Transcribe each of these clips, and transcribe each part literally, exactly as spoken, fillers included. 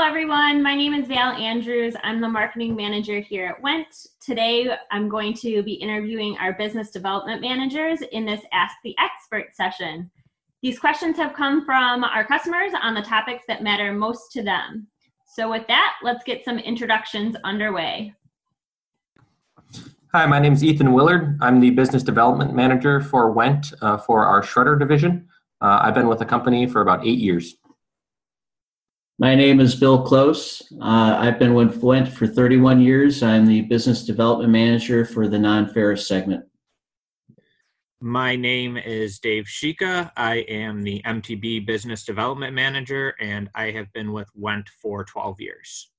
everyone. My name is Val Andrews. I'm the marketing manager here at Went. Today, I'm going to be interviewing our business development managers in this Ask the Expert session. These questions have come from our customers on the topics that matter most to them. So with that, let's get some introductions underway. Hi, my name is Ethan Willard. I'm the business development manager for Went uh, for our Shredder division. Uh, I've been with the company for about eight years. My name is Bill Close. Uh, I've been with Went for thirty-one years. I'm the business development manager for the non-ferrous segment. My name is Dave Shika. I am the M T B business development manager, and I have been with Went for twelve years.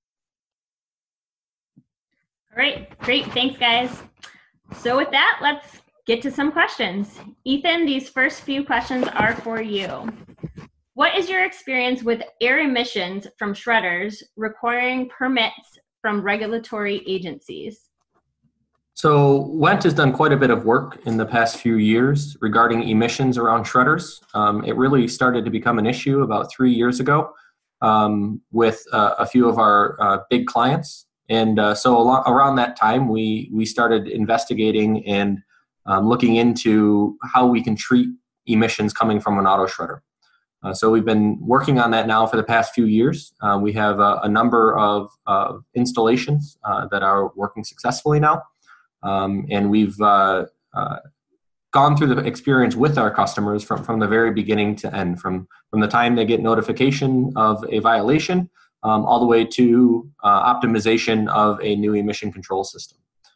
All right, great. Thanks, guys. So with that, let's get to some questions. Ethan, these first few questions are for you. What is your experience with air emissions from shredders requiring permits from regulatory agencies? So Went has done quite a bit of work in the past few years regarding emissions around shredders. Um, it really started to become an issue about three years ago um, with uh, a few of our uh, big clients. And uh, so a lot, around that time, we, we started investigating and um, looking into how we can treat emissions coming from an auto shredder. Uh, so we've been working on that now for the past few years. Uh, we have a, a number of uh, installations uh, that are working successfully now. Um, and we've uh, uh, gone through the experience with our customers from, from the very beginning to end, from, from the time they get notification of a violation um, all the way to uh, optimization of a new emission control system.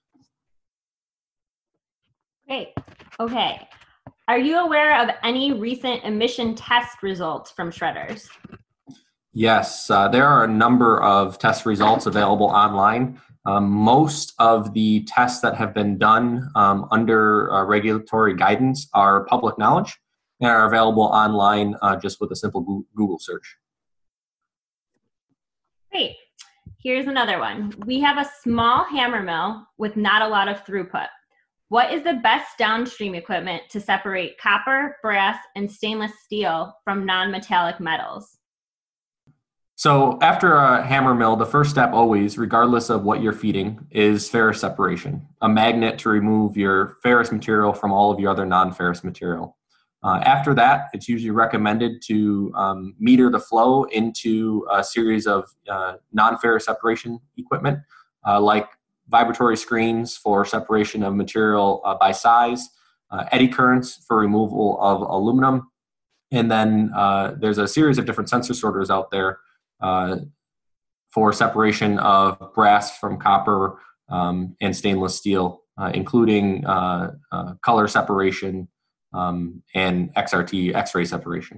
Great. Okay. Are you aware of any recent emission test results from shredders? Yes, uh, there are a number of test results available online. Um, most of the tests that have been done um, under uh, regulatory guidance are public knowledge and are available online uh, just with a simple Google search. Great. Here's another one. We have a small hammer mill with not a lot of throughput. What is the best downstream equipment to separate copper, brass, and stainless steel from non-metallic metals? So after a hammer mill, the first step always, regardless of what you're feeding, is ferrous separation, a magnet to remove your ferrous material from all of your other non-ferrous material. Uh, after that, it's usually recommended to um, meter the flow into a series of uh, non-ferrous separation equipment, uh, like vibratory screens for separation of material uh, by size, uh, eddy currents for removal of aluminum, and then uh, there's a series of different sensor sorters out there uh, for separation of brass from copper um, and stainless steel, uh, including uh, uh, color separation um, and X R T, X-ray separation.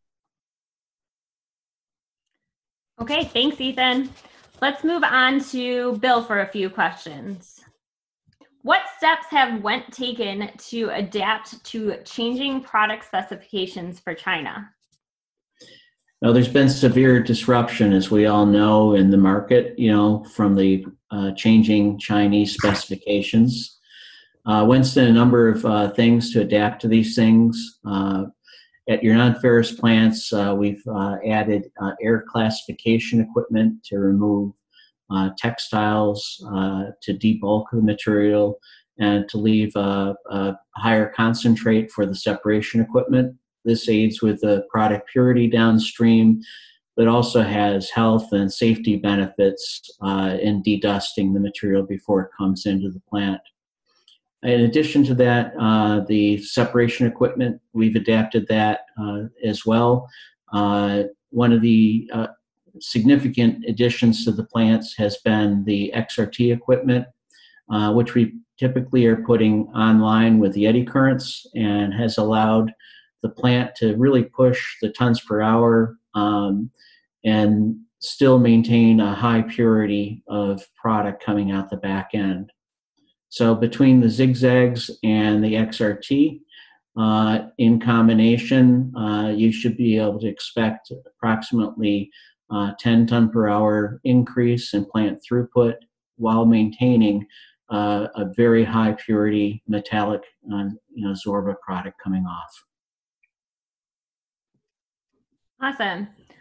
Okay, thanks, Ethan. Let's move on to Bill for a few questions. What steps have Went taken to adapt to changing product specifications for China? Now, there's been severe disruption, as we all know, in the market, you know, from the uh, changing Chinese specifications. Uh, Went's done a number of uh, things to adapt to these things. Uh, At your non-ferrous plants, uh, we've uh, added uh, air classification equipment to remove uh, textiles, uh, to debulk the material, and to leave uh, a higher concentrate for the separation equipment. This aids with the product purity downstream, but also has health and safety benefits uh, in dedusting the material before it comes into the plant. In addition to that, uh, the separation equipment, we've adapted that uh, as well. Uh, one of the uh, significant additions to the plants has been the X R T equipment, uh, which we typically are putting online with the eddy currents, and has allowed the plant to really push the tons per hour um, and still maintain a high purity of product coming out the back end. So between the zigzags and the X R T, uh, in combination, uh, you should be able to expect approximately uh, ten ton per hour increase in plant throughput while maintaining uh, a very high purity metallic uh, you know, Zorba product coming off. Awesome.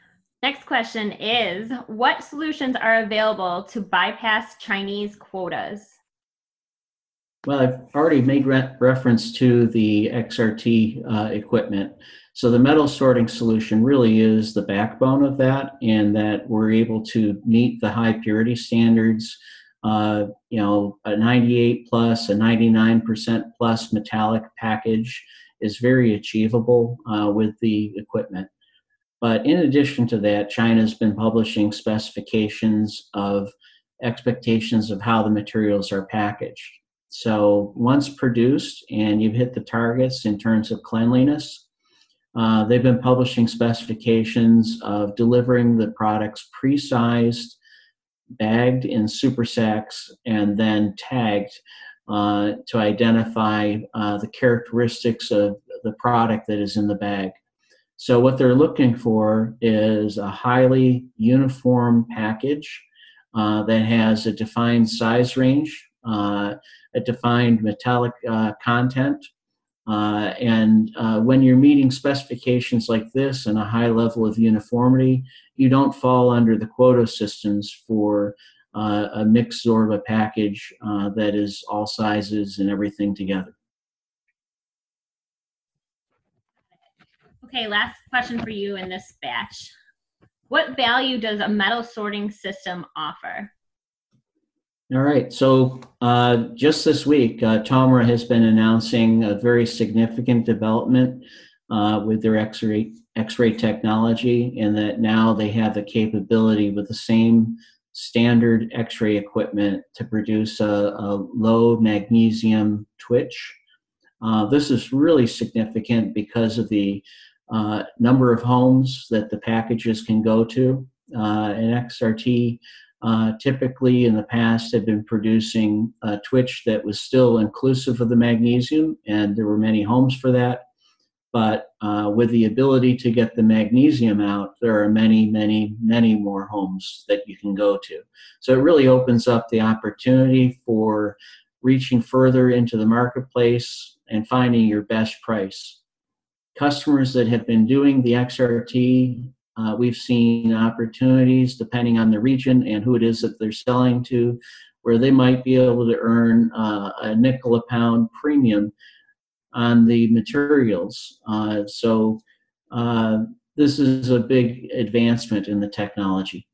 Next question is, what solutions are available to bypass Chinese quotas? Well, I've already made re- reference to the X R T uh, equipment. So the metal sorting solution really is the backbone of that, and that we're able to meet the high purity standards. Uh, you know, a ninety-eight plus, a ninety-nine percent plus metallic package is very achievable uh, with the equipment. But in addition to that, China's been publishing specifications of expectations of how the materials are packaged. So once produced and you've hit the targets in terms of cleanliness, uh, they've been publishing specifications of delivering the products pre-sized, bagged in super sacks, and then tagged uh, to identify uh, the characteristics of the product that is in the bag. So what they're looking for is a highly uniform package uh, that has a defined size range, uh, a defined metallic uh, content. Uh, and uh, when you're meeting specifications like this and a high level of uniformity, you don't fall under the quota systems for uh, a mixed Zorba package uh, that is all sizes and everything together. Okay, last question for you in this batch. What value does a metal sorting system offer? All right, so uh, just this week, uh, Tomra has been announcing a very significant development uh, with their X-ray, X-ray technology, in that now they have the capability with the same standard X-ray equipment to produce a, a low magnesium twitch. Uh, this is really significant because of the uh, number of homes that the packages can go to. Uh, and X R T Uh, typically in the past have been producing a twitch that was still inclusive of the magnesium, and there were many homes for that. But uh, with the ability to get the magnesium out, there are many, many, many more homes that you can go to. So it really opens up the opportunity for reaching further into the marketplace and finding your best price. Customers that have been doing the X R T, Uh, we've seen opportunities, depending on the region and who it is that they're selling to, where they might be able to earn uh, a nickel a pound premium on the materials. Uh, so uh, this is a big advancement in the technology.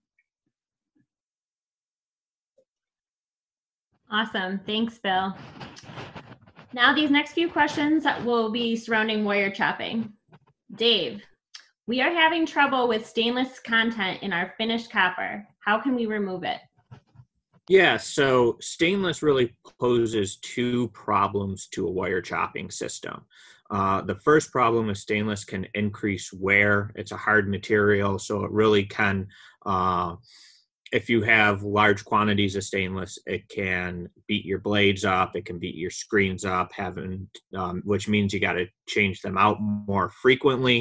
Awesome. Thanks, Bill. Now these next few questions will be surrounding wire chopping. Dave, we are having trouble with stainless content in our finished copper. How can we remove it? Yeah, so stainless really poses two problems to a wire chopping system. Uh, the first problem is stainless can increase wear. It's a hard material, so it really can, uh, if you have large quantities of stainless, it can beat your blades up, it can beat your screens up, having, um, which means you got to change them out more frequently.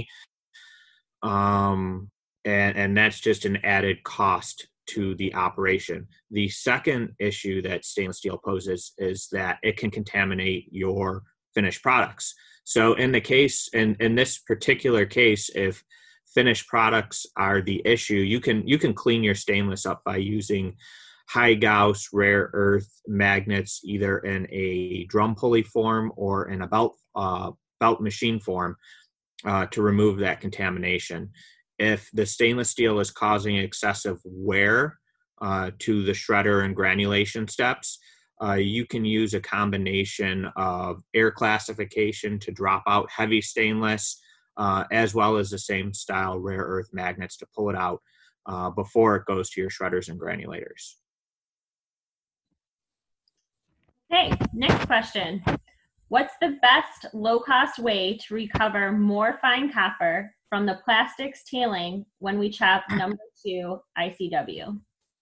Um, and, and that's just an added cost to the operation. The second issue that stainless steel poses is that it can contaminate your finished products. So in the case, in, in this particular case, if finished products are the issue, you can you can clean your stainless up by using high Gauss rare earth magnets, either in a drum pulley form or in a belt uh, belt machine form, uh, to remove that contamination. If the stainless steel is causing excessive wear uh, to the shredder and granulation steps, uh, you can use a combination of air classification to drop out heavy stainless, uh, as well as the same style rare earth magnets to pull it out uh, before it goes to your shredders and granulators. Okay, next question. What's the best low-cost way to recover more fine copper from the plastics tailing when we chop number two I C W?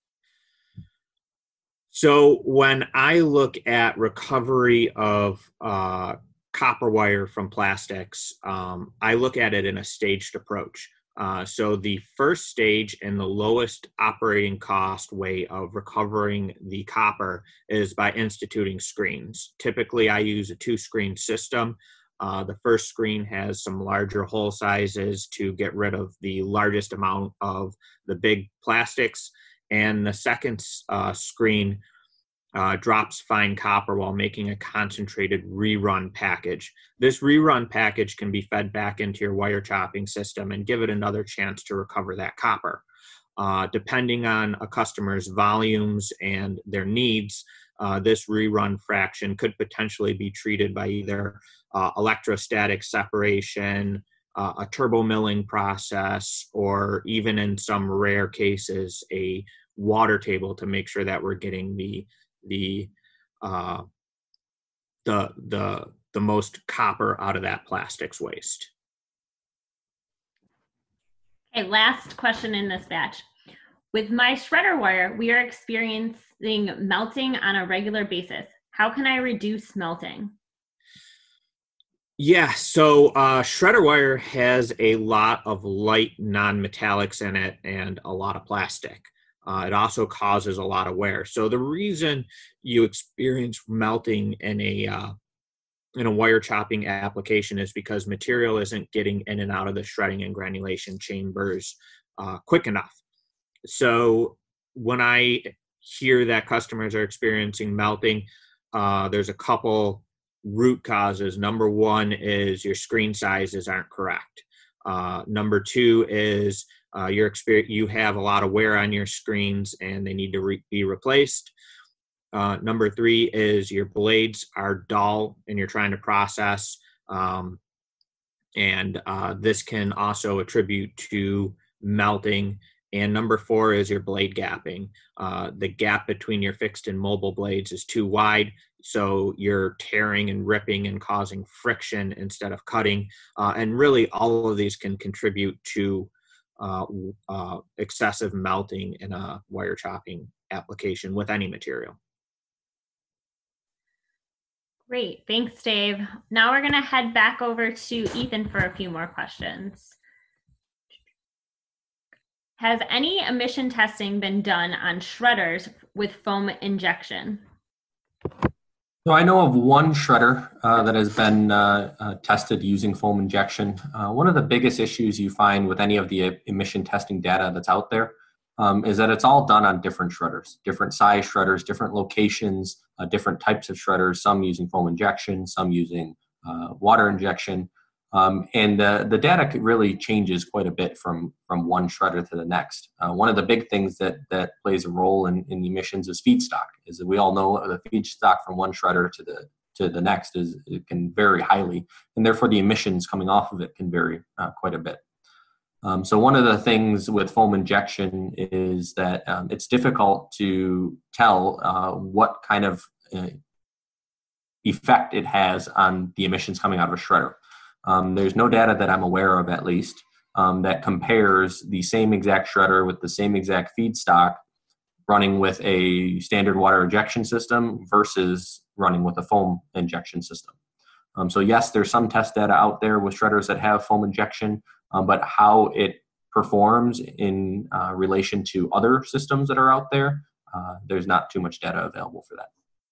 So when I look at recovery of uh, copper wire from plastics, um, I look at it in a staged approach. Uh, so the first stage and the lowest operating cost way of recovering the copper is by instituting screens. Typically, I use a two-screen system. Uh, the first screen has some larger hole sizes to get rid of the largest amount of the big plastics. And the second uh, screen uh, drops fine copper while making a concentrated rerun package. This rerun package can be fed back into your wire chopping system and give it another chance to recover that copper. Uh, depending on a customer's volumes and their needs, uh, this rerun fraction could potentially be treated by either uh, electrostatic separation, uh, a turbo milling process, or even in some rare cases, a water table to make sure that we're getting the the uh, the the the most copper out of that plastics waste. Okay, last question in this batch. With my shredder wire, we are experiencing melting on a regular basis. How can I reduce melting? Yeah, so uh, shredder wire has a lot of light non-metallics in it and a lot of plastic. Uh, it also causes a lot of wear. So the reason you experience melting in a uh, in a wire chopping application is because material isn't getting in and out of the shredding and granulation chambers uh, quick enough. So when I hear that customers are experiencing melting, uh, there's a couple root causes. Number one is your screen sizes aren't correct. Uh, number two is uh, your experience, you have a lot of wear on your screens and they need to re- be replaced. Uh, number three is your blades are dull and you're trying to process. Um, and uh, this can also attribute to melting. And number four is your blade gapping. Uh, the gap between your fixed and mobile blades is too wide, so you're tearing and ripping and causing friction instead of cutting. Uh, and really, all of these can contribute to uh, uh, excessive melting in a wire chopping application with any material. Great, thanks, Dave. Now we're gonna head back over to Ethan for a few more questions. Has any emission testing been done on shredders with foam injection? So I know of one shredder uh, that has been uh, uh, tested using foam injection. Uh, one of the biggest issues you find with any of the emission testing data that's out there um, is that it's all done on different shredders, different size shredders, different locations, uh, different types of shredders, some using foam injection, some using uh, water injection. Um, and uh, the data really changes quite a bit from, from one shredder to the next. Uh, one of the big things that, that plays a role in, in emissions is feedstock. Is that we all know the feedstock from one shredder to the to the next is it can vary highly, and therefore the emissions coming off of it can vary uh, quite a bit. Um, so one of the things with foam injection is that um, it's difficult to tell uh, what kind of uh, effect it has on the emissions coming out of a shredder. Um, there's no data that I'm aware of, at least, um, that compares the same exact shredder with the same exact feedstock running with a standard water injection system versus running with a foam injection system. Um, so yes, there's some test data out there with shredders that have foam injection, um, but how it performs in uh, relation to other systems that are out there, uh, there's not too much data available for that.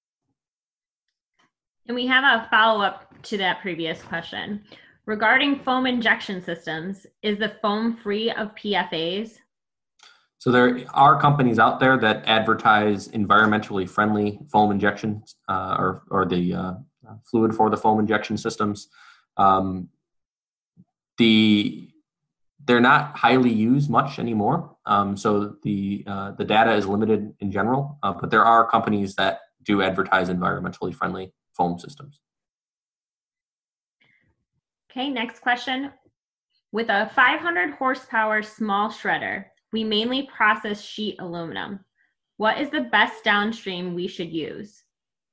And we have a follow-up to that previous question. Regarding foam injection systems, is the foam free of P F As? So there are companies out there that advertise environmentally friendly foam injections uh, or, or the uh, fluid for the foam injection systems. Um, the they're not highly used much anymore. Um, so the, uh, the data is limited in general, uh, but there are companies that do advertise environmentally friendly foam systems. Okay, next question. With a five hundred horsepower small shredder, we mainly process sheet aluminum. What is the best downstream we should use?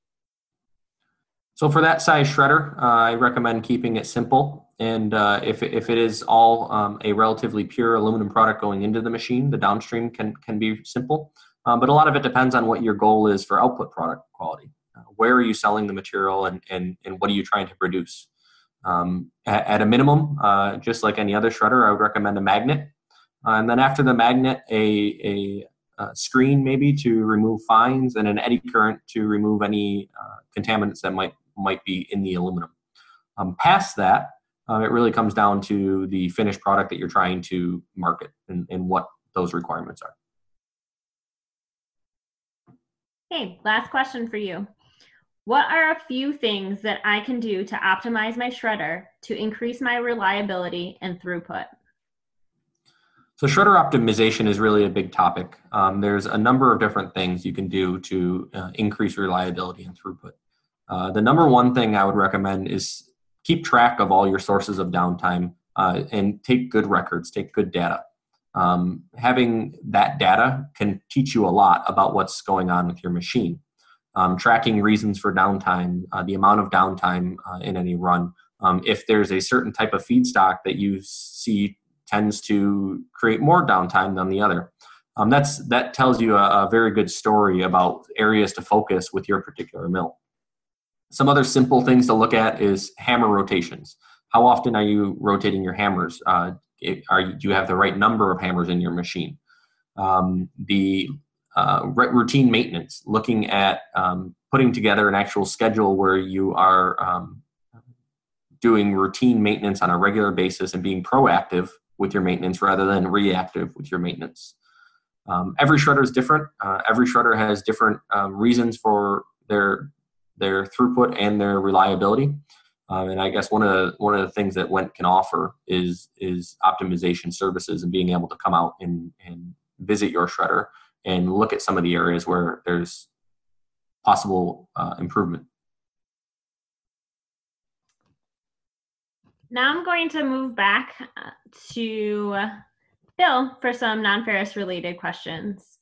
So for that size shredder, uh, I recommend keeping it simple. And uh, if, if it is all um, a relatively pure aluminum product going into the machine, the downstream can, can be simple. Um, but a lot of it depends on what your goal is for output product quality. Uh, where are you selling the material and, and, and what are you trying to produce? Um, at, at a minimum, uh, just like any other shredder, I would recommend a magnet. Uh, and then after the magnet, a, a, a screen maybe to remove fines and an eddy current to remove any uh, contaminants that might might be in the aluminum. Um, past that, uh, it really comes down to the finished product that you're trying to market and, and what those requirements are. Okay, last question for you. What are a few things that I can do to optimize my shredder to increase my reliability and throughput? So shredder optimization is really a big topic. Um, there's a number of different things you can do to uh, increase reliability and throughput. Uh, the number one thing I would recommend is keep track of all your sources of downtime uh, and take good records, take good data. Um, having that data can teach you a lot about what's going on with your machine. Um, tracking reasons for downtime, uh, the amount of downtime uh, in any run. Um, if there's a certain type of feedstock that you see tends to create more downtime than the other. Um, that's that tells you a, a very good story about areas to focus with your particular mill. Some other simple things to look at is hammer rotations. How often are you rotating your hammers? Uh, it, are you, do you have the right number of hammers in your machine? Um, the uh, routine maintenance, looking at um, putting together an actual schedule where you are um, doing routine maintenance on a regular basis and being proactive with your maintenance rather than reactive with your maintenance. Um, every shredder is different. Uh, every shredder has different um, reasons for their their throughput and their reliability. Uh, and I guess one of the, one of the things that Wendt can offer is is optimization services and being able to come out and, and visit your shredder and look at some of the areas where there's possible uh, improvement. Now I'm going to move back to Bill for some non-ferrous related questions.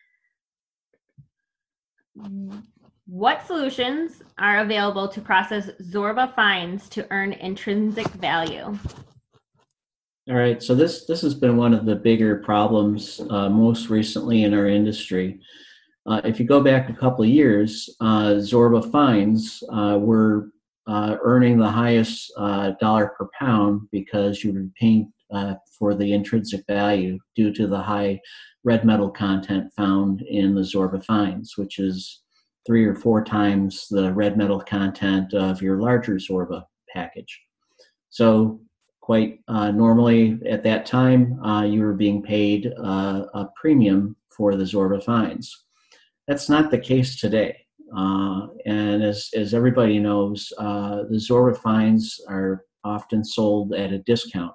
What solutions are available to process Zorba fines to earn intrinsic value? All right, so this this has been one of the bigger problems uh, most recently in our industry. Uh, if you go back a couple of years, uh, Zorba fines uh, were uh, earning the highest uh, dollar per pound because you were paying uh, for the intrinsic value due to the high red metal content found in the Zorba fines, which is three or four times the red metal content of your larger Zorba package. So quite uh, normally at that time, uh, you were being paid uh, a premium for the Zorba fines. That's not the case today. Uh, and as, as everybody knows, uh, the Zorba fines are often sold at a discount.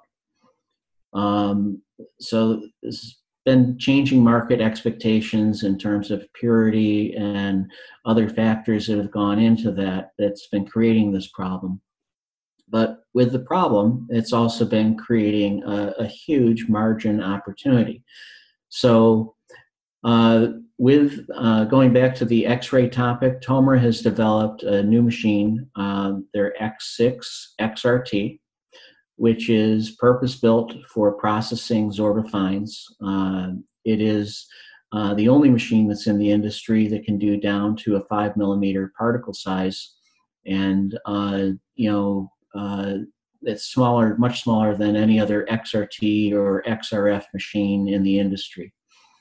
Um, so this has been changing market expectations in terms of purity and other factors that have gone into that that's been creating this problem. But with the problem, it's also been creating a, a huge margin opportunity. So uh, with uh, going back to the X-ray topic, Tomer has developed a new machine, uh, their X six X R T, which is purpose-built for processing Zorba fines. Uh, it is uh, the only machine that's in the industry that can do down to a five millimeter particle size. And, uh, you know, uh, it's smaller, much smaller than any other X R T or X R F machine in the industry.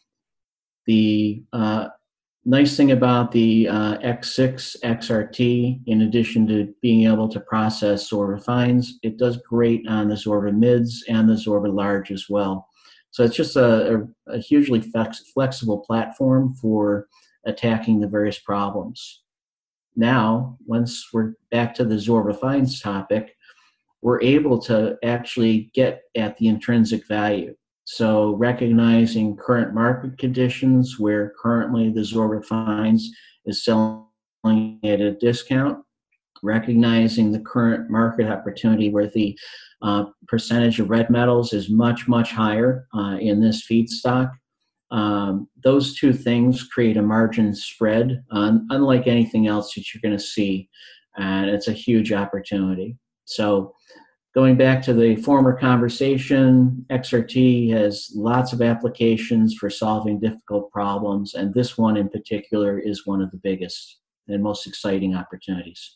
The uh, nice thing about the uh, X six X R T, in addition to being able to process Zorba fines, it does great on the Zorba mids and the Zorba large as well. So it's just a, a, a hugely flex, flexible platform for attacking the various problems. Now, once we're back to the Zorba fines topic, we're able to actually get at the intrinsic value. So recognizing current market conditions where currently the Zorba fines is selling at a discount, recognizing the current market opportunity where the uh, percentage of red metals is much, much higher uh, in this feedstock. Um, those two things create a margin spread, uh, unlike anything else that you're going to see, and it's a huge opportunity. So going back to the former conversation, X R T has lots of applications for solving difficult problems, and this one in particular is one of the biggest and most exciting opportunities.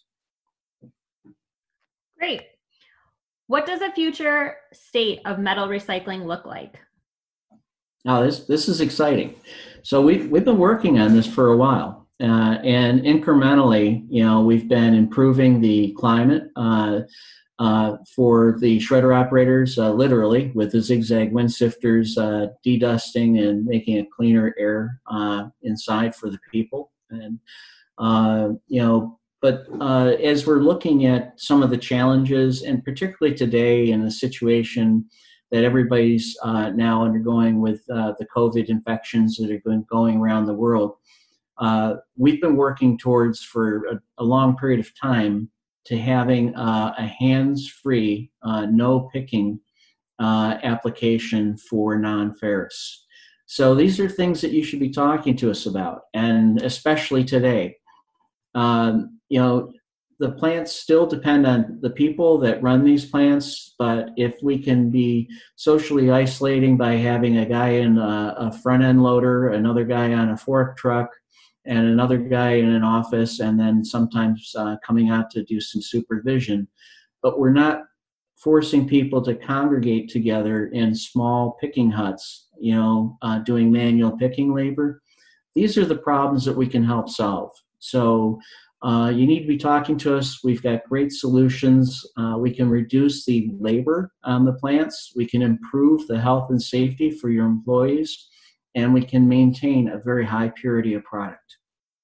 Great. What does a future state of metal recycling look like? Now, this, this is exciting. So we've, we've been working on this for a while. Uh, and incrementally, you know, we've been improving the climate uh, uh, for the shredder operators, uh, literally with the zigzag wind sifters, uh, dedusting and making a cleaner air uh, inside for the people. And, uh, you know, but uh, as we're looking at some of the challenges, and particularly today in the situation that everybody's uh, now undergoing with uh, the COVID infections that have been going around the world, uh, we've been working towards for a, a long period of time to having uh, a hands-free, uh, no picking uh, application for non-ferrous. So these are things that you should be talking to us about, and especially today. Um, you know, the plants still depend on the people that run these plants, but if we can be socially isolating by having a guy in a, a front-end loader, another guy on a fork truck, and another guy in an office, and then sometimes uh, coming out to do some supervision, but we're not forcing people to congregate together in small picking huts, you know, uh, doing manual picking labor. These are the problems that we can help solve. So uh, you need to be talking to us. We've got great solutions. Uh, we can reduce the labor on the plants. We can improve the health and safety for your employees, and we can maintain a very high purity of product.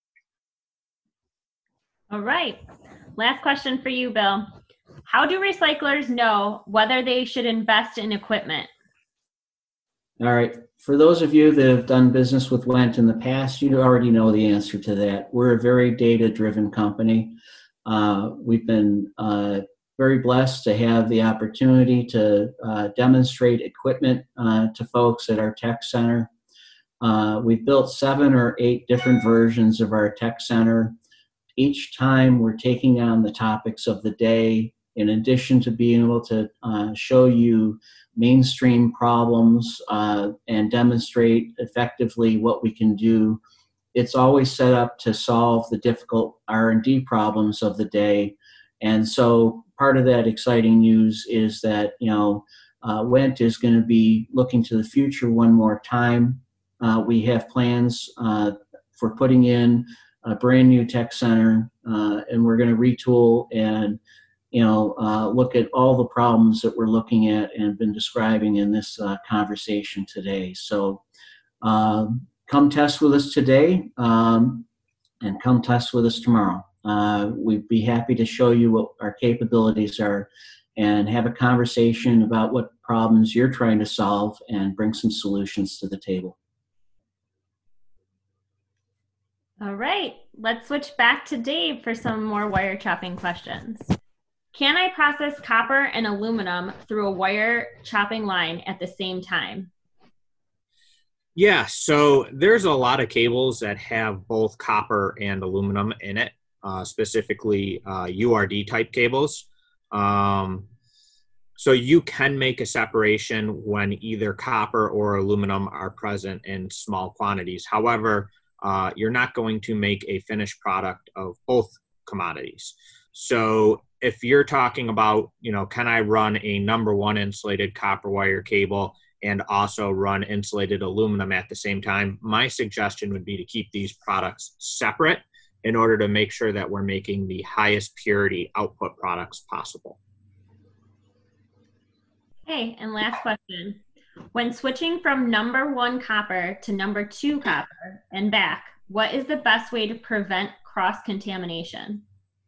All right. Last question for you, Bill. How do recyclers know whether they should invest in equipment? All right. For those of you that have done business with Wendt in the past, you already know the answer to that. We're a very data-driven company. Uh, we've been uh, very blessed to have the opportunity to uh, demonstrate equipment uh, to folks at our tech center. Uh, we've built seven or eight different versions of our tech center. Each time we're taking on the topics of the day, in addition to being able to uh, show you mainstream problems uh, and demonstrate effectively what we can do. It's always set up to solve the difficult R and D problems of the day. And so part of that exciting news is that, you know, uh, Wendt is going to be looking to the future one more time. Uh, we have plans uh, for putting in a brand new tech center, uh, and we're going to retool and you know, uh, look at all the problems that we're looking at and been describing in this uh, conversation today. So um, come test with us today um, and come test with us tomorrow. Uh, we'd be happy to show you what our capabilities are and have a conversation about what problems you're trying to solve and bring some solutions to the table. All right, let's switch back to Dave for some more wire chopping questions. Can I process copper and aluminum through a wire chopping line at the same time? Yeah, so there's a lot of cables that have both copper and aluminum in it, uh, specifically uh, U R D type cables. Um, so you can make a separation when either copper or aluminum are present in small quantities. However, uh, you're not going to make a finished product of both commodities. So if you're talking about, you know, can I run a number one insulated copper wire cable and also run insulated aluminum at the same time, my suggestion would be to keep these products separate in order to make sure that we're making the highest purity output products possible. Okay, and last question. When switching from number one copper to number two copper and back, what is the best way to prevent cross-contamination?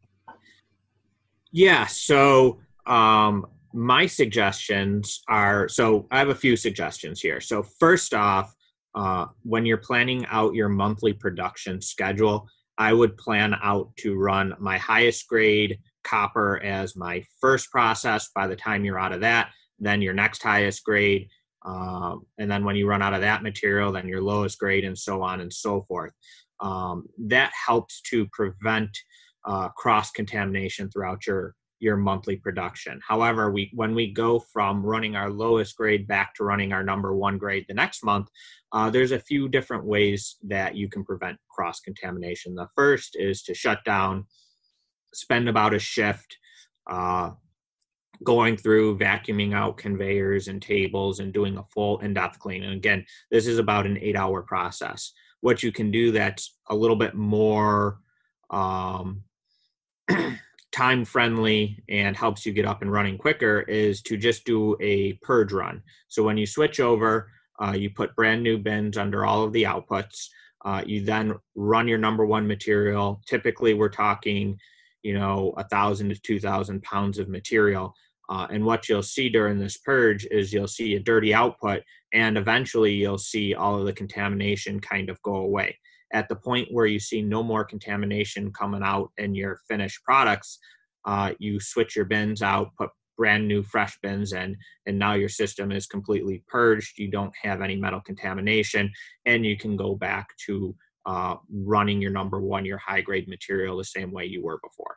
Yeah, so um, my suggestions are, so I have a few suggestions here. So first off, uh, when you're planning out your monthly production schedule, I would plan out to run my highest grade copper as my first process. By the time you're out of that, then your next highest grade. Um, and then when you run out of that material, then your lowest grade, and so on and so forth. Um, that helps to prevent Uh, cross-contamination throughout your your monthly production. However, we when we go from running our lowest grade back to running our number one grade the next month, uh, there's a few different ways that you can prevent cross-contamination. The first is to shut down, spend about a shift, uh, going through vacuuming out conveyors and tables and doing a full in-depth clean. And again, this is about an eight hour process. What you can do that's a little bit more um, time friendly and helps you get up and running quicker is to just do a purge run. So when you switch over, uh, you put brand new bins under all of the outputs. Uh, you then run your number one material. Typically we're talking, you know, a thousand to two thousand pounds of material. Uh, and what you'll see during this purge is you'll see a dirty output, and eventually you'll see all of the contamination kind of go away. At the point where you see no more contamination coming out in your finished products, uh, you switch your bins out, put brand new fresh bins in, and now your system is completely purged. You don't have any metal contamination, and you can go back to uh, running your number one, your high grade material the same way you were before.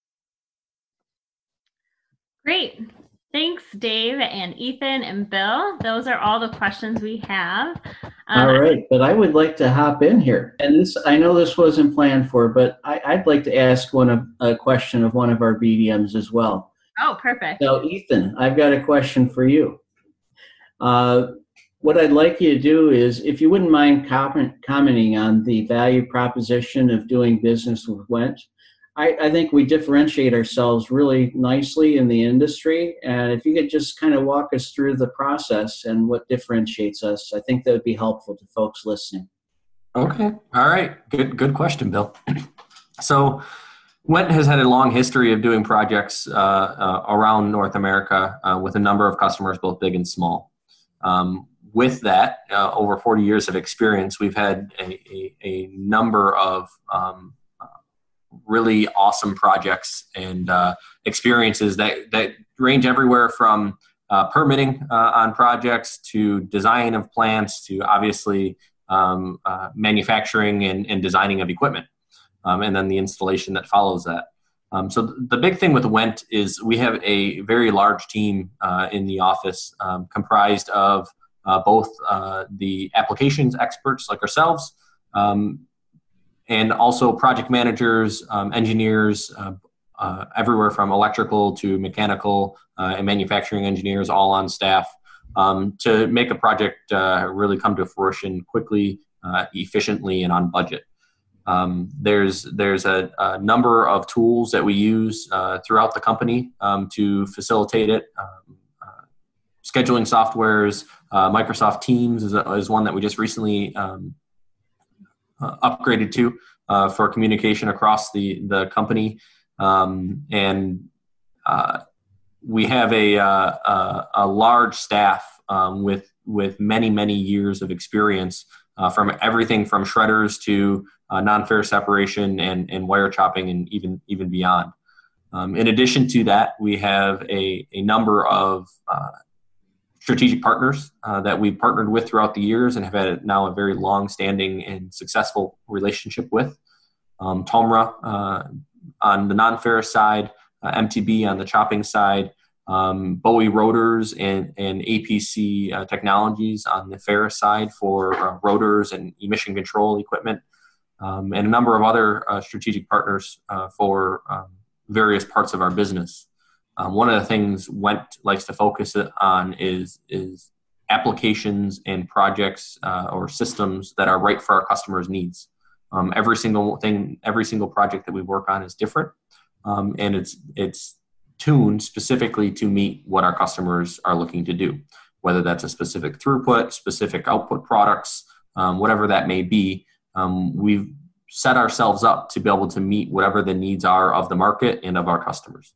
Great. Thanks, Dave and Ethan and Bill. Those are all the questions we have. Um, all right, but I would like to hop in here. And this, I know this wasn't planned for, but I, I'd like to ask one of a question of one of our B D Ms as well. Oh, perfect. So, Ethan, I've got a question for you. Uh, what I'd like you to do is, if you wouldn't mind comment, commenting on the value proposition of doing business with Wendt. I, I think we differentiate ourselves really nicely in the industry. And if you could just kind of walk us through the process and what differentiates us, I think that would be helpful to folks listening. Okay. All right. Good, good question, Bill. So Wendt has had a long history of doing projects uh, uh, around North America uh, with a number of customers, both big and small. Um, with that, uh, over forty years of experience, we've had a, a, a number of um, really awesome projects and uh, experiences that, that range everywhere from uh, permitting uh, on projects to design of plants to obviously um, uh, manufacturing and, and designing of equipment, um, and then the installation that follows that. Um, so th- the big thing with Wendt is we have a very large team uh, in the office um, comprised of uh, both uh, the applications experts like ourselves, um, and also project managers, um, engineers, uh, uh, everywhere from electrical to mechanical uh, and manufacturing engineers all on staff um, to make a project uh, really come to fruition quickly, uh, efficiently, and on budget. Um, there's there's a, a number of tools that we use uh, throughout the company um, to facilitate it. Um, uh, scheduling softwares, uh, Microsoft Teams is, a, is one that we just recently um, Uh, upgraded to uh, for communication across the, the company. Um, and uh, we have a, uh, a, a large staff um, with, with many, many years of experience uh, from everything from shredders to uh, non-ferrous separation and, and wire chopping and even, even beyond. Um, in addition to that, we have a, a number of uh, strategic partners uh, that we've partnered with throughout the years and have had now a very long-standing and successful relationship with. Um, Tomra uh, on the non-ferrous side, uh, M T B on the chopping side, um, Bowie Rotors and, and A P C uh, Technologies on the ferrous side for uh, rotors and emission control equipment, um, and a number of other uh, strategic partners uh, for um, various parts of our business. Um, one of the things Wendt likes to focus on is, is applications and projects uh, or systems that are right for our customers' needs. Um, every single thing, every single project that we work on is different, um, and it's it's tuned specifically to meet what our customers are looking to do, whether that's a specific throughput, specific output products, um, whatever that may be. Um, we've set ourselves up to be able to meet whatever the needs are of the market and of our customers.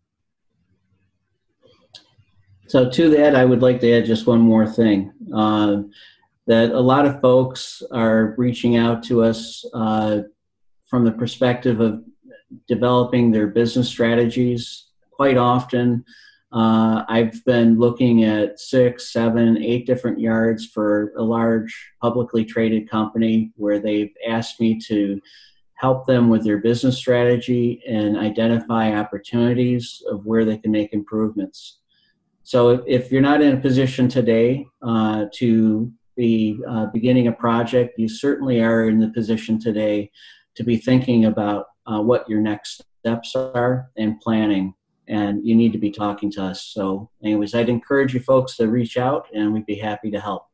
So to that, I would like to add just one more thing, uh, that a lot of folks are reaching out to us uh, from the perspective of developing their business strategies. Quite often, uh, I've been looking at six, seven, eight different yards for a large publicly traded company where they've asked me to help them with their business strategy and identify opportunities of where they can make improvements. So if you're not in a position today uh, to be uh, beginning a project, you certainly are in the position today to be thinking about uh, what your next steps are and planning. and you need to be talking to us. So anyways, I'd encourage you folks to reach out, and we'd be happy to help.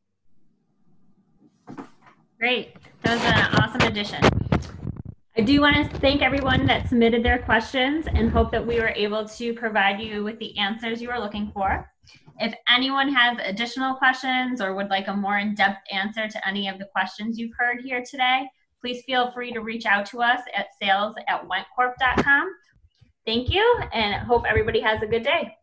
Great. That was an awesome addition. I do want to thank everyone that submitted their questions and hope that we were able to provide you with the answers you were looking for. If anyone has additional questions or would like a more in-depth answer to any of the questions you've heard here today, please feel free to reach out to us at sales at wentcorp dot com. Thank you, and hope everybody has a good day.